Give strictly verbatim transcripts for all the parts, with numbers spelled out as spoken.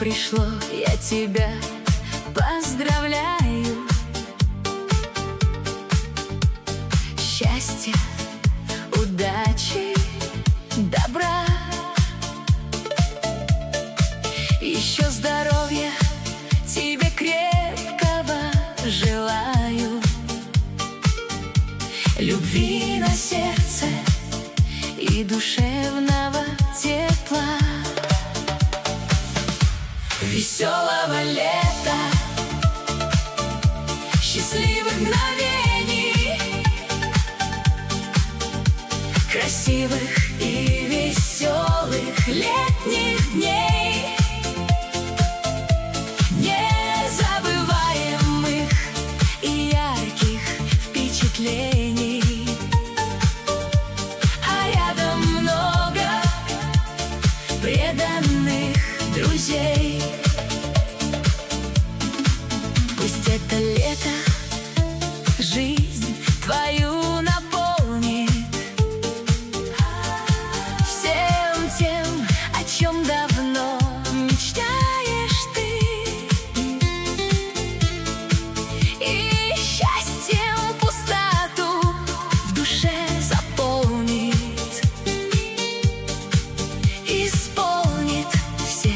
пришло, я тебя поздравляю. Счастья, удачи, добра, еще здоровья тебе крепкого желаю, любви на сердце и душевного тепла, веселого лета, счастливых мгновений, красивых и веселых летних дней, незабываемых и ярких впечатлений. А рядом много преданных друзей. Пусть это лето жизнь твою наполнит всем тем, о чем давно мечтаешь ты, и счастьем пустоту в душе заполнит, исполнит все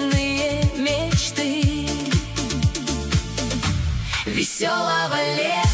заветные мечты. Веселого лета,